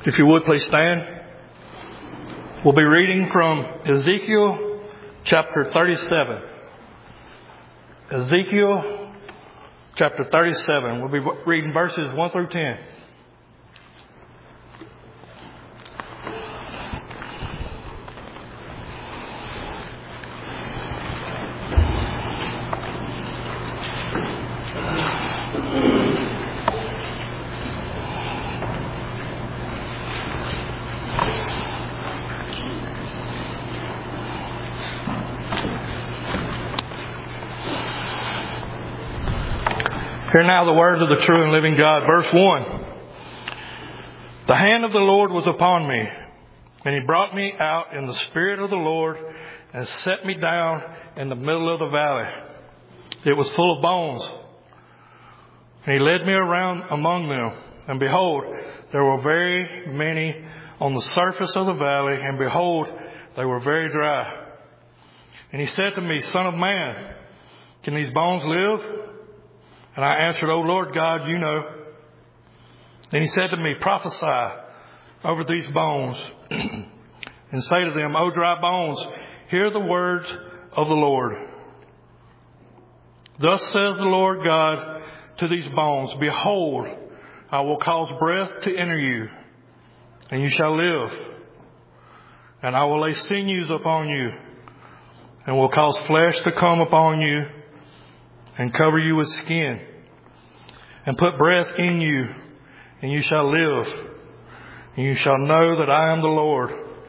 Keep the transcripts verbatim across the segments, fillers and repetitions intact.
If you would, please stand. We'll be reading from Ezekiel chapter thirty-seven. Ezekiel chapter thirty-seven. We'll be reading verses one through ten. Hear now the words of the true and living God. Verse one. The hand of the Lord was upon me, and he brought me out in the spirit of the Lord and set me down in the middle of the valley. It was full of bones. And he led me around among them. And behold, there were very many on the surface of the valley, and behold, they were very dry. And he said to me, Son of man, can these bones live? And I answered, O Lord God, you know. Then he said to me, prophesy over these bones and say to them, O dry bones, hear the words of the Lord. Thus says the Lord God to these bones, behold, I will cause breath to enter you, and you shall live. And I will lay sinews upon you, and will cause flesh to come upon you, and cover you with skin, and put breath in you, and you shall live, and you shall know that I am the Lord.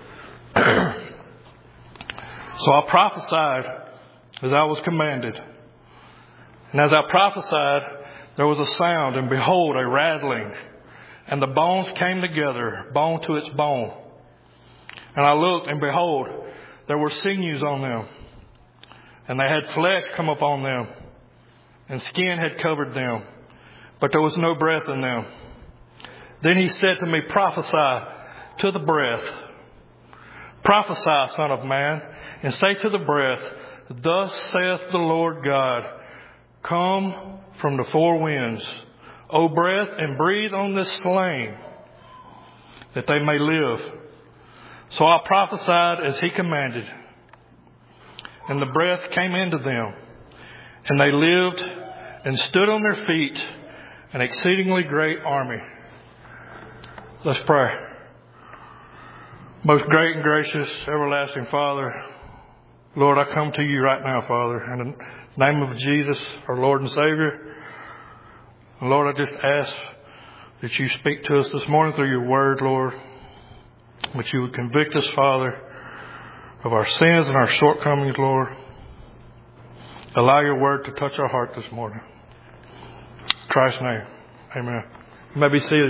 So I prophesied as I was commanded. And as I prophesied, there was a sound, and behold, a rattling, and the bones came together, bone to its bone. And I looked, and behold, there were sinews on them, and they had flesh come upon them, and skin had covered them, but there was no breath in them. Then he said to me, prophesy to the breath. Prophesy, Son of man, and say to the breath, thus saith the Lord God, come from the four winds, O breath, and breathe on this slain, that they may live. So I prophesied as he commanded, and the breath came into them. And they lived and stood on their feet, an exceedingly great army. Let's pray. Most great and gracious, everlasting Father, Lord, I come to you right now, Father, in the name of Jesus, our Lord and Savior. And Lord, I just ask that you speak to us this morning through your word, Lord, that you would convict us, Father, of our sins and our shortcomings, Lord. Allow your word to touch our heart this morning. In Christ's name, amen. You may be seated.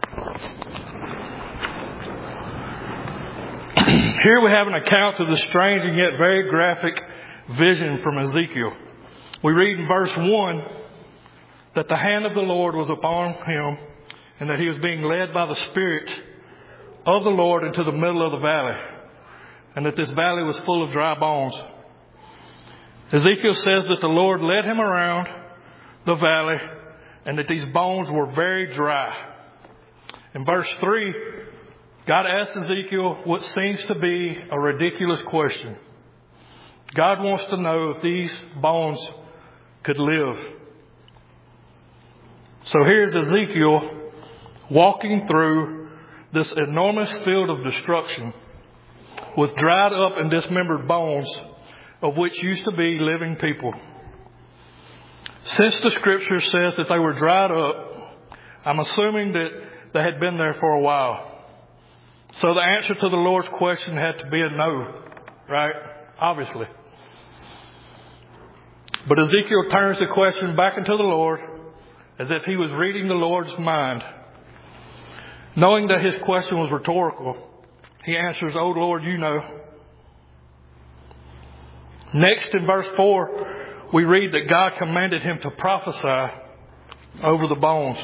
Here we have an account of the strange and yet very graphic vision from Ezekiel. We read in verse one that the hand of the Lord was upon him and that he was being led by the Spirit of the Lord into the middle of the valley, and that this valley was full of dry bones. Ezekiel says that the Lord led him around the valley and that these bones were very dry. In verse three, God asks Ezekiel what seems to be a ridiculous question. God wants to know if these bones could live. So here's Ezekiel walking through this enormous field of destruction with dried up and dismembered bones, of which used to be living people. Since the scripture says that they were dried up, I'm assuming that they had been there for a while. So the answer to the Lord's question had to be a no, right? Obviously. But Ezekiel turns the question back into the Lord as if he was reading the Lord's mind. Knowing that his question was rhetorical, he answers, "Oh Lord, you know." Next in verse four, we read that God commanded him to prophesy over the bones,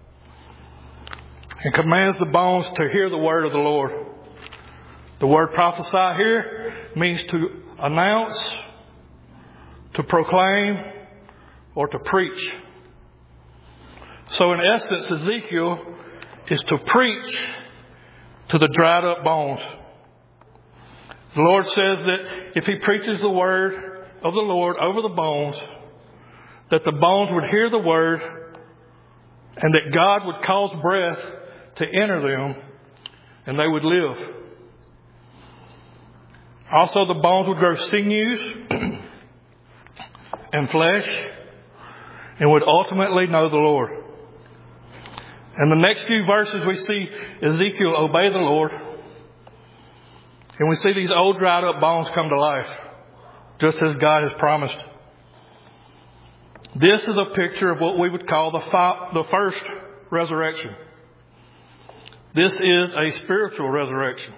and commands the bones to hear the word of the Lord. The word prophesy here means to announce, to proclaim, or to preach. So in essence, Ezekiel is to preach to the dried up bones. The Lord says that if he preaches the word of the Lord over the bones, that the bones would hear the word and that God would cause breath to enter them and they would live. Also, the bones would grow sinews and flesh and would ultimately know the Lord. In the next few verses, we see Ezekiel obey the Lord. And we see these old dried up bones come to life, just as God has promised. This is a picture of what we would call the, fi- the first resurrection. This is a spiritual resurrection.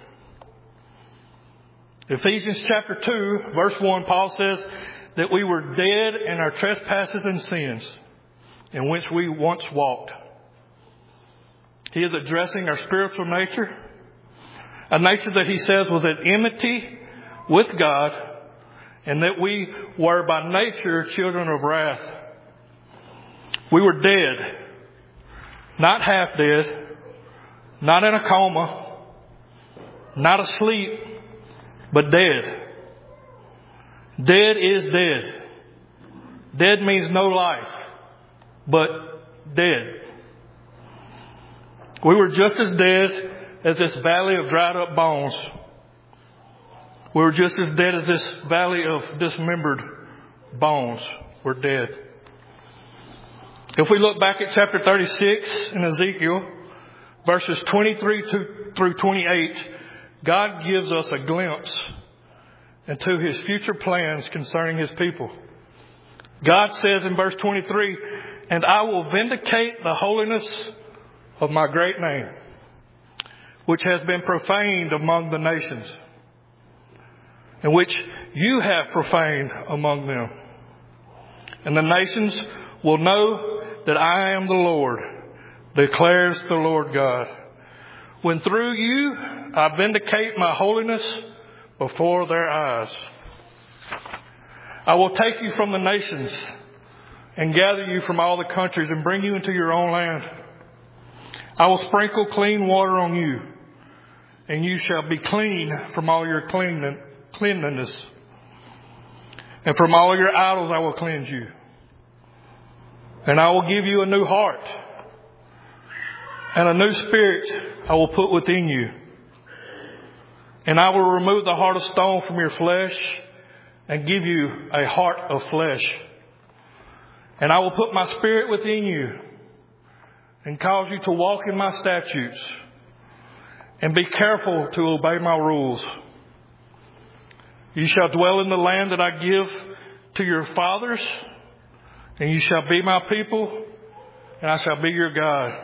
Ephesians chapter two, verse one, Paul says that we were dead in our trespasses and sins in which we once walked. He is addressing our spiritual nature, a nature that he says was at enmity with God, and that we were by nature children of wrath. We were dead, not half dead, not in a coma, not asleep, but dead. Dead is dead. Dead means no life, but dead. We were just as dead as this valley of dried up bones. We were just as dead as this valley of dismembered bones. We're dead. If we look back at chapter thirty-six in Ezekiel, verses twenty-three through twenty-eight, God gives us a glimpse into his future plans concerning his people. God says in verse twenty-three, "And I will vindicate the holiness of my great name, which has been profaned among the nations, and which you have profaned among them. And the nations will know that I am the Lord, declares the Lord God, when through you I vindicate my holiness before their eyes. I will take you from the nations and gather you from all the countries and bring you into your own land. I will sprinkle clean water on you, and you shall be clean from all your cleanliness. And from all your idols I will cleanse you. And I will give you a new heart, and a new spirit I will put within you. And I will remove the heart of stone from your flesh and give you a heart of flesh. And I will put my spirit within you and cause you to walk in my statutes and be careful to obey my rules. You shall dwell in the land that I give to your fathers, and you shall be my people, and I shall be your God."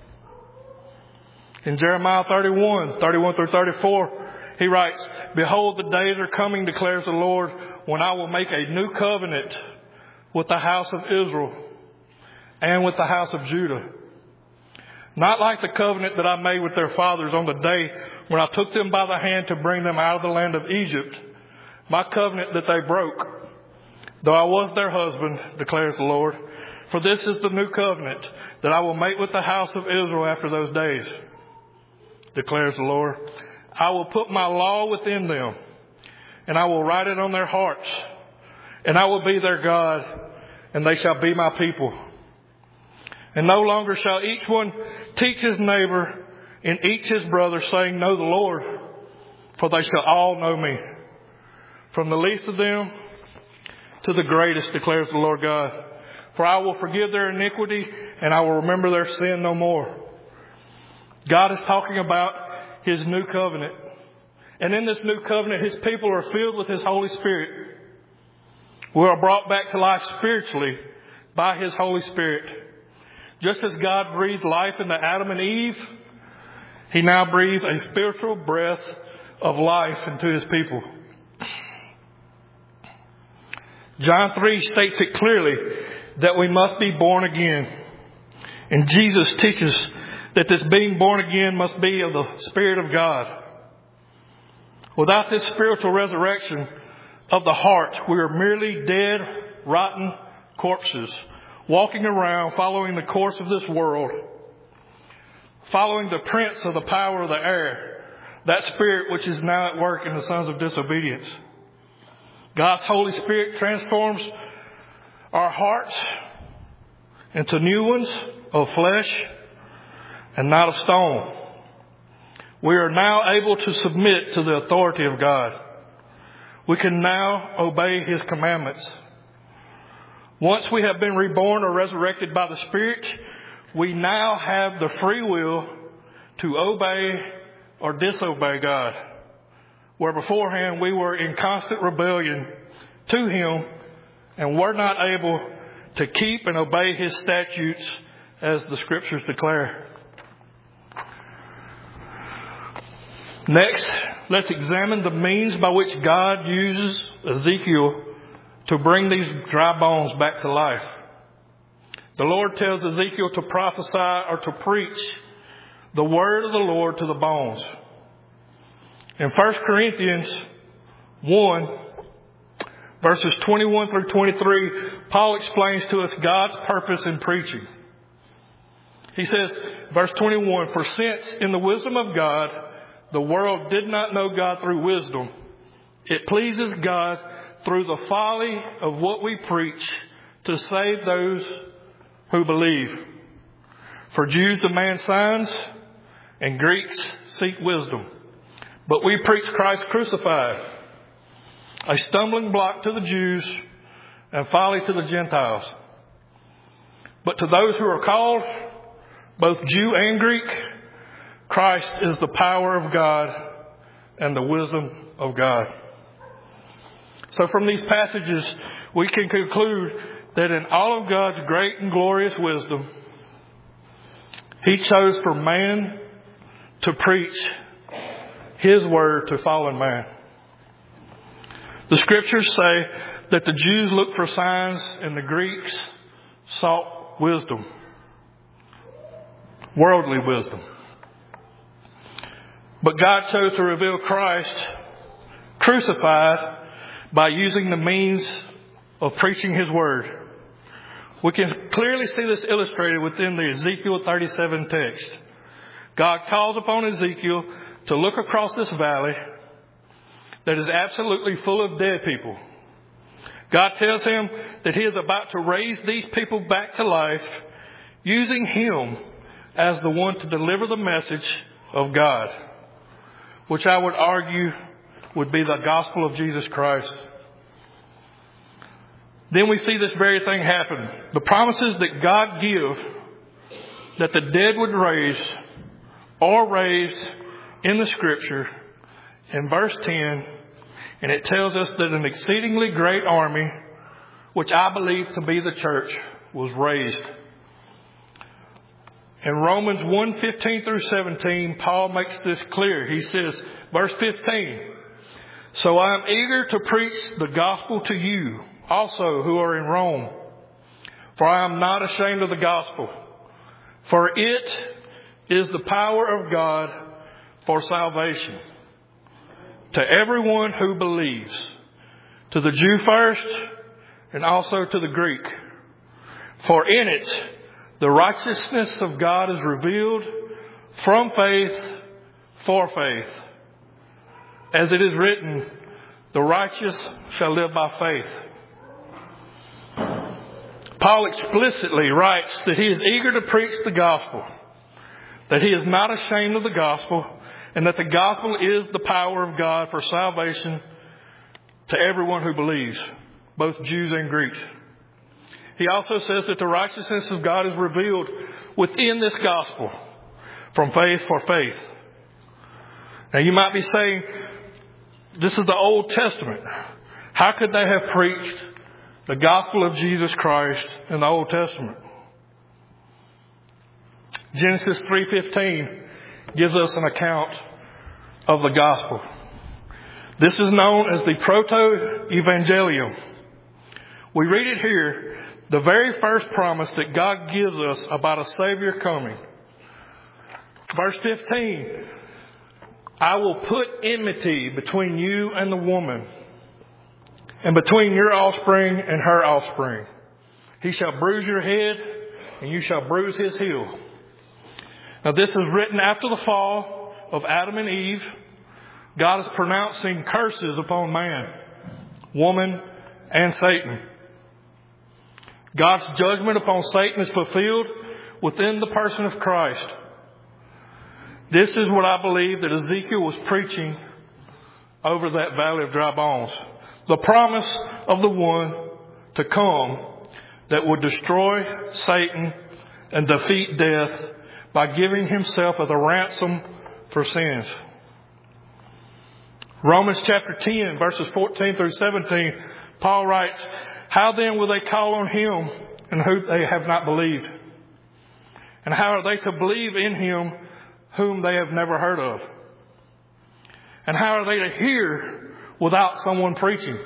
In Jeremiah thirty-one, thirty-one through thirty-four, he writes, "Behold, the days are coming, declares the Lord, when I will make a new covenant with the house of Israel and with the house of Judah. Not like the covenant that I made with their fathers on the day when I took them by the hand to bring them out of the land of Egypt, my covenant that they broke, though I was their husband, declares the Lord. For this is the new covenant that I will make with the house of Israel after those days, declares the Lord. I will put my law within them, and I will write it on their hearts, and I will be their God, and they shall be my people. And no longer shall each one teach his neighbor and each his brother, saying, Know the Lord, for they shall all know me, from the least of them to the greatest, declares the Lord God. For I will forgive their iniquity, and I will remember their sin no more." God is talking about his new covenant. And in this new covenant, his people are filled with his Holy Spirit. We are brought back to life spiritually by his Holy Spirit. Just as God breathed life into Adam and Eve, he now breathes a spiritual breath of life into his people. John three states it clearly that we must be born again. And Jesus teaches that this being born again must be of the Spirit of God. Without this spiritual resurrection of the heart, we are merely dead, rotten corpses, walking around following the course of this world, following the prince of the power of the air, that spirit which is now at work in the sons of disobedience. God's Holy Spirit transforms our hearts into new ones of flesh and not of stone. We are now able to submit to the authority of God. We can now obey His commandments. Once we have been reborn or resurrected by the Spirit, we now have the free will to obey or disobey God, where beforehand we were in constant rebellion to Him and were not able to keep and obey His statutes as the Scriptures declare. Next, let's examine the means by which God uses Ezekiel to bring these dry bones back to life. The Lord tells Ezekiel to prophesy or to preach the word of the Lord to the bones. In First Corinthians one, verses twenty-one through twenty-three, Paul explains to us God's purpose in preaching. He says, verse twenty-one, "For since in the wisdom of God, the world did not know God through wisdom, it pleases God through the folly of what we preach to save those who believe. For Jews demand signs and Greeks seek wisdom. But we preach Christ crucified, a stumbling block to the Jews and folly to the Gentiles. But to those who are called, both Jew and Greek, Christ is the power of God and the wisdom of God." So from these passages, we can conclude that in all of God's great and glorious wisdom, He chose for man to preach His word to fallen man. The Scriptures say that the Jews looked for signs and the Greeks sought wisdom, worldly wisdom. But God chose to reveal Christ crucified by using the means of preaching His word. We can clearly see this illustrated within the Ezekiel thirty-seven text. God calls upon Ezekiel to look across this valley that is absolutely full of dead people. God tells him that He is about to raise these people back to life, using him as the one to deliver the message of God, which I would argue would be the gospel of Jesus Christ. Then we see this very thing happen. The promises that God gives that the dead would raise are raised in the Scripture in verse ten, and it tells us that an exceedingly great army, which I believe to be the church, was raised. In Romans one, fifteen through seventeen, Paul makes this clear. He says, verse fifteen, "So I am eager to preach the gospel to you also who are in Rome. For I am not ashamed of the gospel. For it is the power of God for salvation to everyone who believes, to the Jew first and also to the Greek. For in it the righteousness of God is revealed from faith for faith. As it is written, the righteous shall live by faith." Paul explicitly writes that he is eager to preach the gospel, that he is not ashamed of the gospel, and that the gospel is the power of God for salvation to everyone who believes, both Jews and Greeks. He also says that the righteousness of God is revealed within this gospel from faith for faith. Now you might be saying, this is the Old Testament. How could they have preached the gospel of Jesus Christ in the Old Testament? Genesis three fifteen gives us an account of the gospel. This is known as the Proto-Evangelium. We read it here, the very first promise that God gives us about a Savior coming. Verse fifteen, "I will put enmity between you and the woman, and between your offspring and her offspring. He shall bruise your head, and you shall bruise his heel." Now this is written after the fall of Adam and Eve. God is pronouncing curses upon man, woman, and Satan. God's judgment upon Satan is fulfilled within the person of Christ. This is what I believe that Ezekiel was preaching over that valley of dry bones. The promise of the one to come that would destroy Satan and defeat death by giving himself as a ransom for sins. Romans chapter ten, verses fourteen through seventeen, Paul writes, "How then will they call on him in whom they have not believed? And how are they to believe in him whom they have never heard of? And how are they to hear without someone preaching?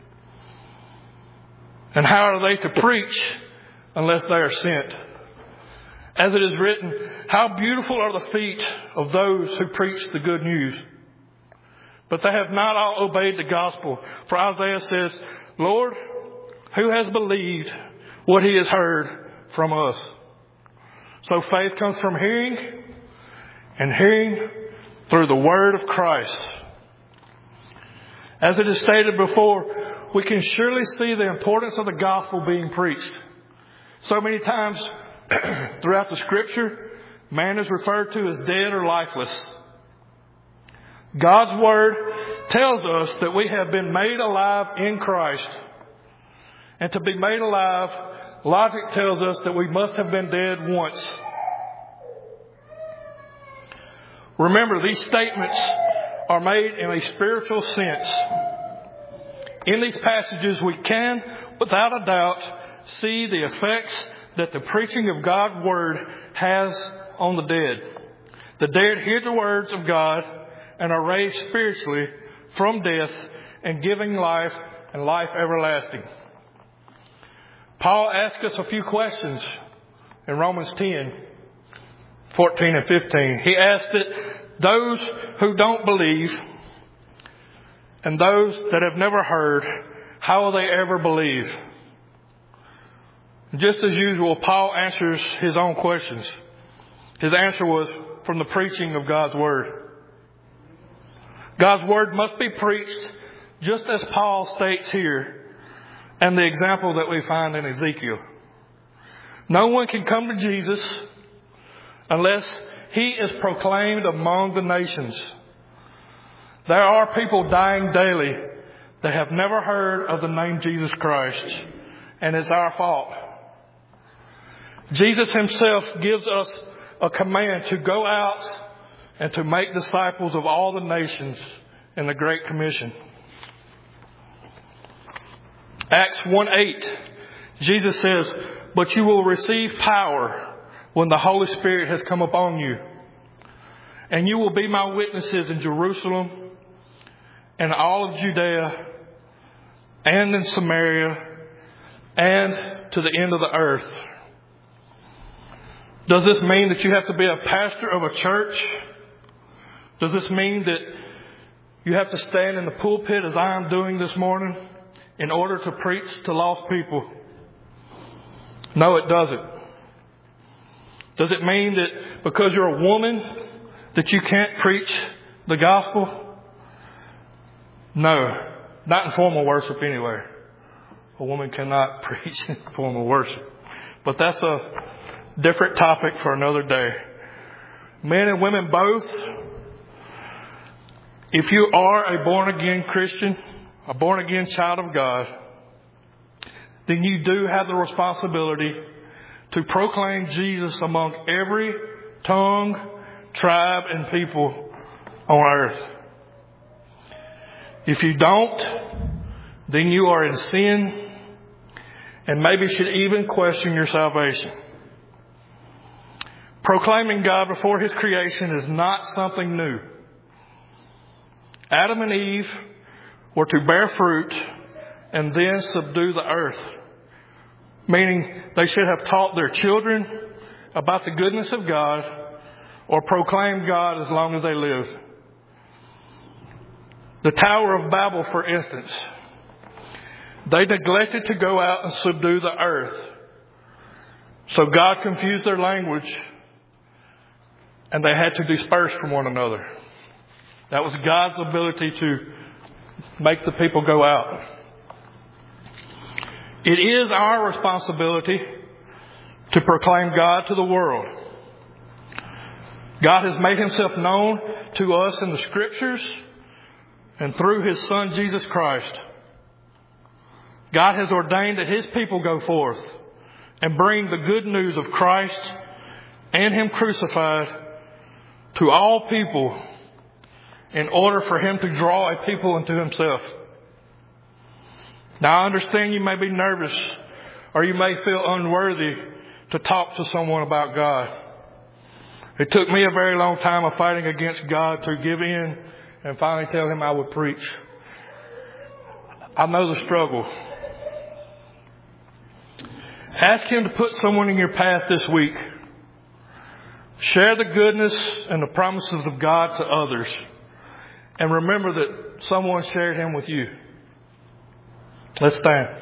And how are they to preach unless they are sent? As it is written, how beautiful are the feet of those who preach the good news. But they have not all obeyed the gospel. For Isaiah says, Lord, who has believed what he has heard from us? So faith comes from hearing, and hearing through the word of Christ." As it is stated before, we can surely see the importance of the gospel being preached. So many times throughout the scripture, man is referred to as dead or lifeless. God's word tells us that we have been made alive in Christ. And to be made alive, logic tells us that we must have been dead once. Remember, these statements are made in a spiritual sense. In these passages, we can, without a doubt, see the effects that the preaching of God's word has on the dead. The dead hear the words of God and are raised spiritually from death and giving life and life everlasting. Paul asks us a few questions in Romans ten, fourteen and fifteen. He asked that those who don't believe and those that have never heard, how will they ever believe? Just as usual, Paul answers his own questions. His answer was from the preaching of God's word. God's word must be preached just as Paul states here and the example that we find in Ezekiel. No one can come to Jesus unless he is proclaimed among the nations. There are people dying daily that have never heard of the name Jesus Christ, and it's our fault. Jesus himself gives us a command to go out and to make disciples of all the nations in the Great Commission. Acts one eight, Jesus says, "But you will receive power when the Holy Spirit has come upon you. And you will be my witnesses in Jerusalem and all of Judea and in Samaria and to the end of the earth." Does this mean that you have to be a pastor of a church? Does this mean that you have to stand in the pulpit as I am doing this morning in order to preach to lost people? No, it doesn't. Does it mean that because you're a woman that you can't preach the gospel? No, not in formal worship anywhere. A woman cannot preach in formal worship. But that's a different topic for another day. Men and women both, if you are a born-again Christian, a born-again child of God, then you do have the responsibility to proclaim Jesus among every tongue, tribe, and people on earth. If you don't, then you are in sin and maybe should even question your salvation. Proclaiming God before his creation is not something new. Adam and Eve were to bear fruit and then subdue the earth, meaning they should have taught their children about the goodness of God or proclaim God as long as they lived. The Tower of Babel, for instance, they neglected to go out and subdue the earth. So God confused their language and they had to disperse from one another. That was God's ability to make the people go out. It is our responsibility to proclaim God to the world. God has made himself known to us in the Scriptures and through his Son, Jesus Christ. God has ordained that his people go forth and bring the good news of Christ and him crucified to all people in order for him to draw a people unto himself. Now, I understand you may be nervous or you may feel unworthy to talk to someone about God. It took me a very long time of fighting against God to give in and finally tell him I would preach. I know the struggle. Ask him to put someone in your path this week. Share the goodness and the promises of God to others. And remember that someone shared him with you. Let's stand.